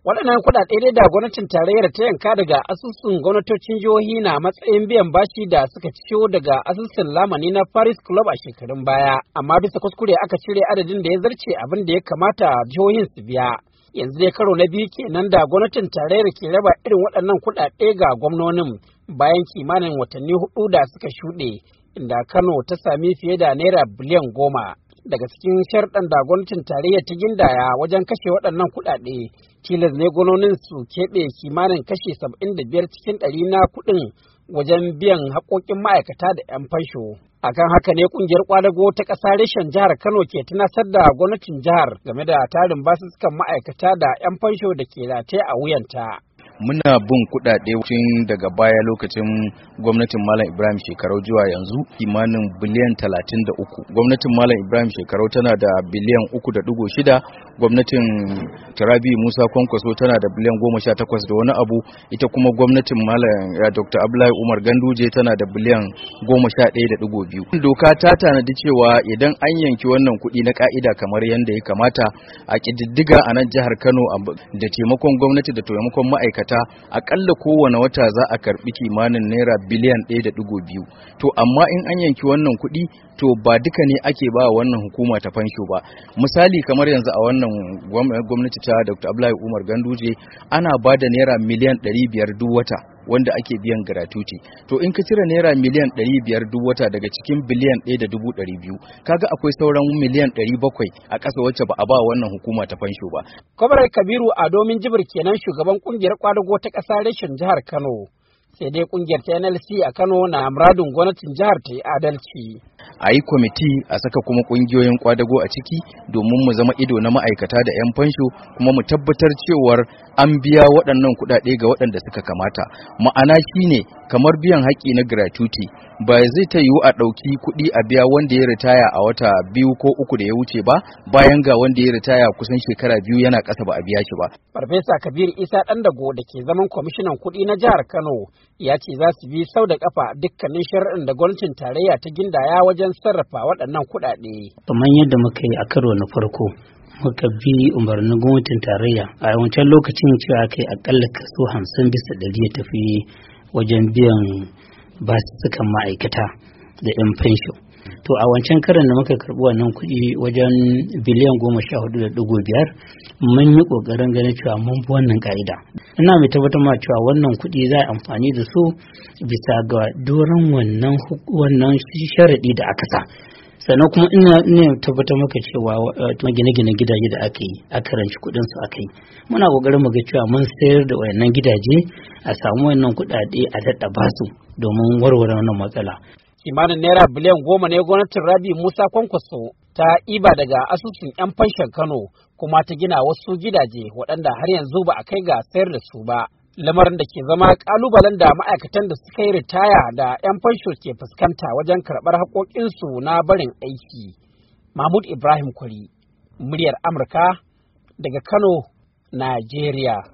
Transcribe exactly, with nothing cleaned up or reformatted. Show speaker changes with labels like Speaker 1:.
Speaker 1: Waɗannan kuɗaɗe dai da gwamnatin tarayyar ta yanka daga asusun gwamnatocin jihohi na matsayin biyan bashi da suka ciyo daga asusun lamani na Paris Club a shekarun baya, amma bisa kuskure aka cire adadin da ya zarce abin da ya kamata jihohin su biya. Yanzu dai karo na biyu kenan da gwamnatin tarayyar ke raba irin waɗannan kuɗaɗe ga gwamnonin bayan kimanin watanni hudu da suka shuɗe, inda Kano ta sami fiye da naira biliyan goma. Daga cikin sharɗan da gwamnatin tarayya ta gindaya wajen kashe waɗannan kuɗaɗe, tilas ne gwamnonin su keɓe kimanin kashe saba'in da biyar cikin ɗari na kuɗin wajen biyan haƙoƙin ma'aikata da 'yan fansho. Akan haka ne ƙungiyar ƙwadago ta ƙasa reshen jihar Kano ke tunasar da gwamnatin jihar game da tarin basussukan ma'aikata da 'yan fansho da ke rataye a wuyanta.
Speaker 2: Muna bin kuɗaɗe tun daga baya lokacin gwamnatin Malam Ibrahim Shekarau zuwa yanzu kimanin biliyan talatin da uku. Gwamnatin Malam Ibrahim Shekarau tana da biliyan uku da ɗigo shida, gwamnatin Tarabi Musa Kwankwaso tana da biliyan goma sha takwas da wani abu, ita kuma gwamnatin Malam Doctor Abdullahi Umar Ganduje tana da biliyan goma sha ɗaya da ɗigo biyu. Doka ta tanadi cewa idan an yanki wannan kuɗi na ka'ida kamar yadda ya kamata a ƙididdiga a nan jihar Kano da taimakon gwamnati da taimakon ma'aikata akalla kowane wata za a karbi kimanin naira biliyan ɗaya da ɗigo biyu. To amma in an yanki wannan kuɗi to ba duka ne ake ba wannan hukuma ta fansho ba. Misali kamar yanzu a wannan gwamnati ta Doctor Abdullahi Umar Ganduje ana ba da naira miliyan ɗari biyar duk wata wanda ake biyan gratuity. To in ka cire naira miliyan ɗari biyar duk wata daga cikin biliyan ɗaya da dubu ɗari biyu, kaga akwai sauran miliyan ɗari bakwai a ƙasa wacce ba a ba wannan hukuma ta fansho ba.
Speaker 1: Kwamarar Kabiru a domin jibir kenan shugaban ƙungiyar ƙwadago ta ƙasa reshen jihar Kano. Sai dai ƙungiyar ta N L C a Kano na muradin gwamnatin jihar ta yi adalci.
Speaker 2: A yi kwamiti a saka kuma ƙungiyoyin ƙwadago a ciki domin mu zama ido na ma'aikata da 'yan fansho, kuma mu tabbatar cewar an biya waɗannan kuɗaɗe ga waɗanda suka kamata. Ma'ana shine kamar biyan haƙƙi na gratuity, ba zai ta yiwu a ɗauki kuɗi a biya wanda ya ritaya a wata biyu ko uku da ya wuce ba, bayan ga wanda ya ritaya kusan shekara biyu yana ƙasa ba a biya shi ba.
Speaker 1: Farfesa Kabir Isa Ɗandago da ke zaman kwamishinan kuɗi na jihar Kano ya ce za su bi sau da ƙafa dukkanin shari'ar da gwamnatin tarayya ta gindaya wajen sarrafa waɗannan kuɗaɗe.
Speaker 3: Kamar yadda muka yi a karo na farko, muka bi umarnin gwamnatin tarayya a wancan lokacin cewa kai akalla kaso hamsin bisa ɗari ya tafi wajen biyan basussukan ma'aikata da 'yan fensho. To a wancan karan da muka karɓi wannan kuɗi wajen biliyan goma sha hudu da ɗigo biyar, mun yi ƙoƙarin ganin cewa mun bi wannan ƙa'ida. Ina mai tabbatar ma cewa wannan kuɗi za a amfani da su bisa ga doron wannan wannan sharaɗi da aka sa. Sannan kuma ina ina tabbatar maka cewa gine-gine gidaje da aka yi aka ranci kuɗin su aka yi, muna ƙoƙarin mu ga cewa mun sayar da wayannan gidaje a samu wannan kuɗaɗe a daɗa basu domin warware wannan matsala.
Speaker 1: Kimanin naira biliyan goma ne gwamnatin Rabi Musa Kwankwaso ta iba daga asusun 'yan fanshan Kano kuma ta gina wasu gidaje waɗanda har yanzu ba a kai ga sayar da su ba. Lamarin da ke zama ƙalubalen da ma'aikatan da suka yi ritaya da 'yan fansho ke fuskanta wajen karɓar haƙoƙinsu na barin aiki. Mahmud Ibrahim Kwari, muryar Amurka daga Kano, Najeriya.